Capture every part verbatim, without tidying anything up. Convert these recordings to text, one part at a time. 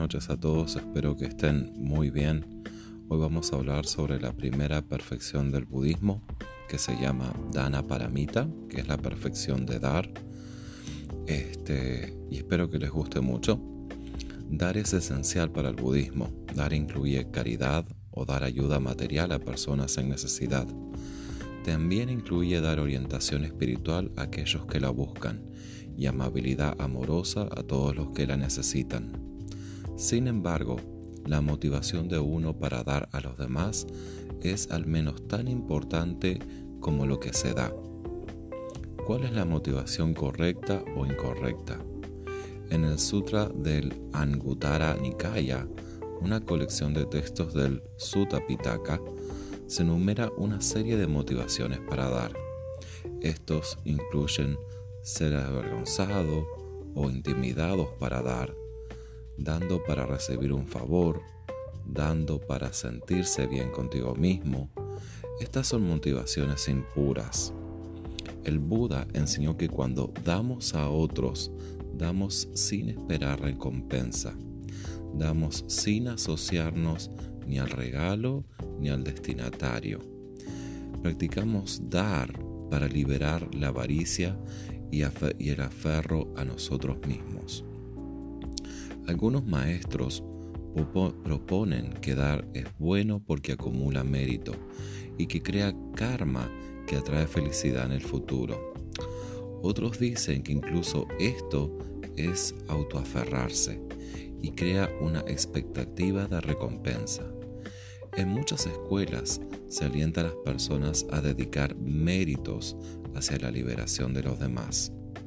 noches a todos, espero que estén muy bien. Hoy vamos a hablar sobre la primera perfección del budismo, que se llama Dana Paramita, que es la perfección de dar. Este, y espero que les guste mucho. Dar es esencial para el budismo. Dar incluye caridad o dar ayuda material a personas en necesidad. También incluye dar orientación espiritual a aquellos que la buscan y amabilidad amorosa a todos los que la necesitan. Sin embargo, la motivación de uno para dar a los demás es al menos tan importante como lo que se da. ¿Cuál es la motivación correcta o incorrecta? En el Sutra del Anguttara Nikaya, una colección de textos del Sutta Pitaka, se enumera una serie de motivaciones para dar. Estos incluyen ser avergonzado o intimidados para dar, dando para recibir un favor, dando para sentirse bien contigo mismo. Estas son motivaciones impuras. El Buda enseñó que cuando damos a otros, damos sin esperar recompensa. Damos sin asociarnos ni al regalo ni al destinatario. Practicamos dar para liberar la avaricia y, afer- y el aferro a nosotros mismos. Algunos maestros propo- proponen que dar es bueno porque acumula mérito y que crea karma que atrae felicidad en el futuro. Otros dicen que incluso esto es autoaferrarse y crea una expectativa de recompensa. En muchas escuelas se alienta a las personas a dedicar méritos hacia la liberación de los demás.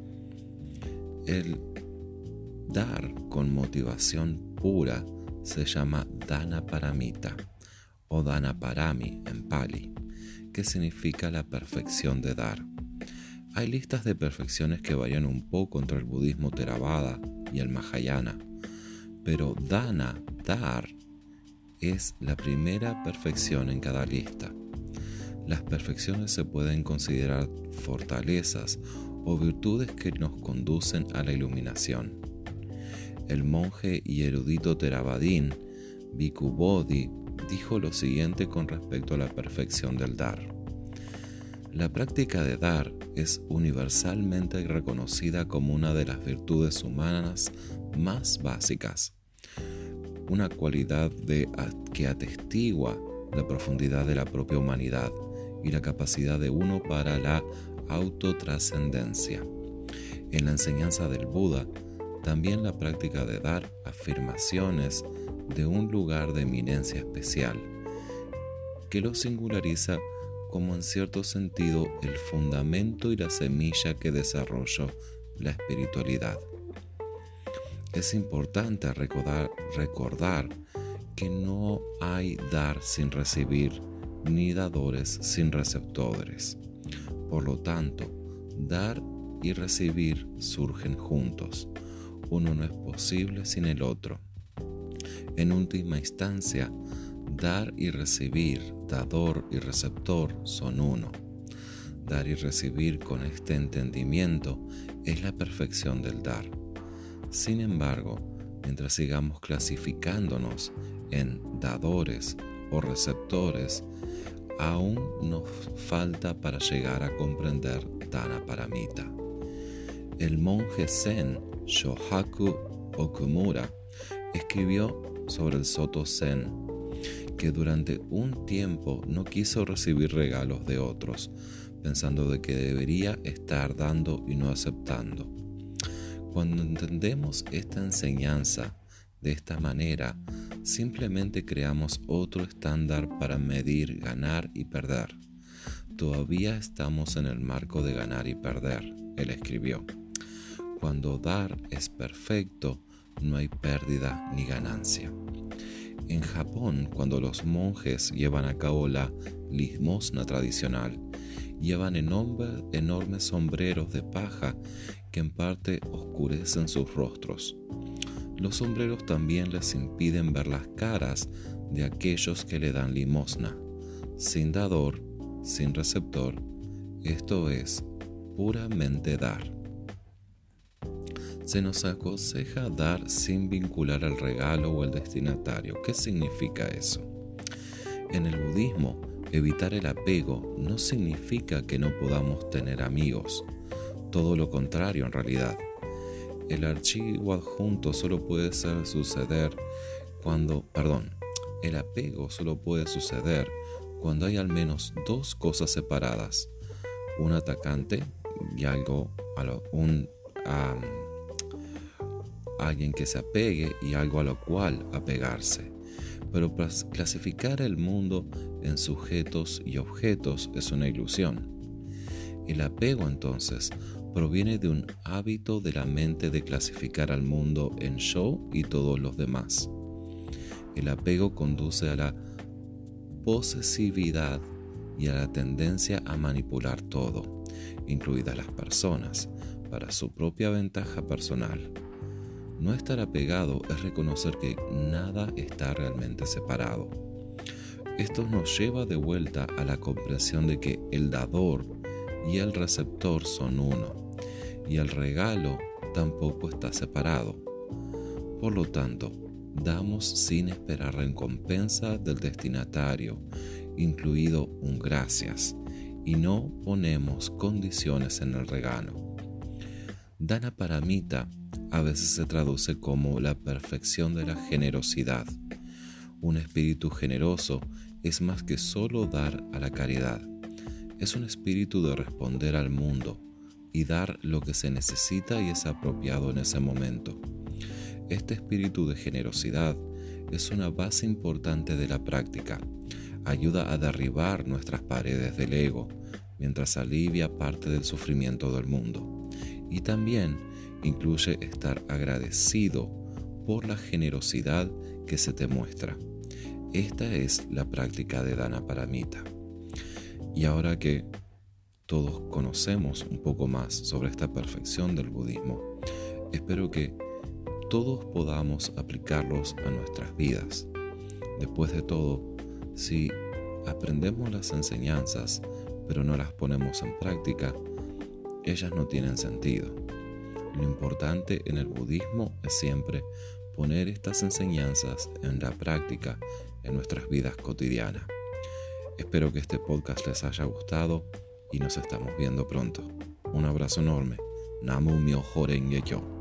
El dar con motivación pura se llama Dana Paramita o Dana Parami en Pali, que significa la perfección de dar. Hay listas de perfecciones que varían un poco entre el budismo Theravada y el Mahayana, pero Dana, dar, es la primera perfección en cada lista. Las perfecciones se pueden considerar fortalezas o virtudes que nos conducen a la iluminación. El monje y erudito Theravadin, Bhikkhu Bodhi, dijo lo siguiente con respecto a la perfección del dar. La práctica de dar es universalmente reconocida como una de las virtudes humanas más básicas, una cualidad de, que atestigua la profundidad de la propia humanidad y la capacidad de uno para la autotrascendencia. En la enseñanza del Buda, también la práctica de dar afirmaciones de un lugar de eminencia especial, que lo singulariza como en cierto sentido el fundamento y la semilla que desarrolló la espiritualidad. Es importante recordar, recordar que no hay dar sin recibir, ni dadores sin receptores. Por lo tanto, dar y recibir surgen juntos. Uno no es posible sin el otro. En última instancia, dar y recibir, dador y receptor son uno. Dar y recibir con este entendimiento es la perfección del dar. Sin embargo, mientras sigamos clasificándonos en dadores o receptores, aún nos falta para llegar a comprender Dana Paramita. El monje zen Shohaku Okumura escribió sobre el Soto Zen, que durante un tiempo no quiso recibir regalos de otros, pensando de que debería estar dando y no aceptando. Cuando entendemos esta enseñanza de esta manera, simplemente creamos otro estándar para medir ganar y perder. Todavía estamos en el marco de ganar y perder, él escribió. Cuando dar es perfecto, no hay pérdida ni ganancia. En Japón, cuando los monjes llevan a cabo la limosna tradicional, llevan enorme, enormes sombreros de paja que en parte oscurecen sus rostros. Los sombreros también les impiden ver las caras de aquellos que le dan limosna. Sin dador, sin receptor, esto es puramente dar. Se nos aconseja dar sin vincular al regalo o al destinatario. ¿Qué significa eso? En el budismo, evitar el apego no significa que no podamos tener amigos. Todo lo contrario en realidad. El archivo adjunto solo puede ser suceder cuando, perdón, el apego solo puede suceder cuando hay al menos dos cosas separadas, un atacante y algo, un, um, alguien que se apegue y algo a lo cual apegarse. Pero clasificar el mundo en sujetos y objetos es una ilusión. El apego entonces proviene de un hábito de la mente de clasificar al mundo en yo y todos los demás. El apego conduce a la posesividad y a la tendencia a manipular todo, incluidas las personas, para su propia ventaja personal. No estar apegado es reconocer que nada está realmente separado. Esto nos lleva de vuelta a la comprensión de que el dador y el receptor son uno, y el regalo tampoco está separado. Por lo tanto, damos sin esperar recompensa del destinatario, incluido un gracias, y no ponemos condiciones en el regalo. Danaparamita a veces se traduce como la perfección de la generosidad. Un espíritu generoso es más que solo dar a la caridad. Es un espíritu de responder al mundo y dar lo que se necesita y es apropiado en ese momento. Este espíritu de generosidad es una base importante de la práctica. Ayuda a derribar nuestras paredes del ego, mientras alivia parte del sufrimiento del mundo. Y también incluye estar agradecido por la generosidad que se te muestra. Esta es la práctica de Danaparamita. Y ahora que todos conocemos un poco más sobre esta perfección del budismo, espero que todos podamos aplicarlos a nuestras vidas. Después de todo, si aprendemos las enseñanzas, pero no las ponemos en práctica, ellas no tienen sentido. Lo importante en el budismo es siempre poner estas enseñanzas en la práctica en nuestras vidas cotidianas. Espero que este podcast les haya gustado y nos estamos viendo pronto. Un abrazo enorme. Namu Myoho Renge Kyo.